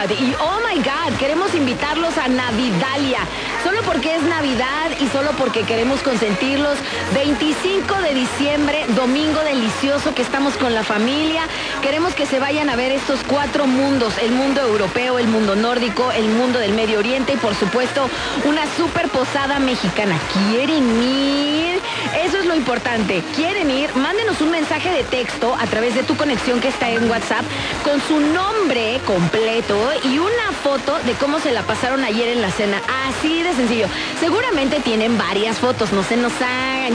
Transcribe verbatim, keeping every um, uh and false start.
God. Y oh my God, queremos invitarlos a Navidalia. Solo porque es Navidad y solo porque queremos consentirlos. veinticinco de diciembre, domingo delicioso que estamos con la familia. Queremos que se vayan a ver estos cuatro mundos. El mundo europeo, el mundo nórdico, el mundo del Medio Oriente y por supuesto una super posada mexicana. ¿Quieren ir? Eso es lo importante. ¿Quieren ir? Mándenos un mensaje de texto a través de tu conexión que está en WhatsApp con su nombre completo y una foto de cómo se la pasaron ayer en la cena. Así de sencillo. Seguramente tienen varias fotos, no se nos hagan.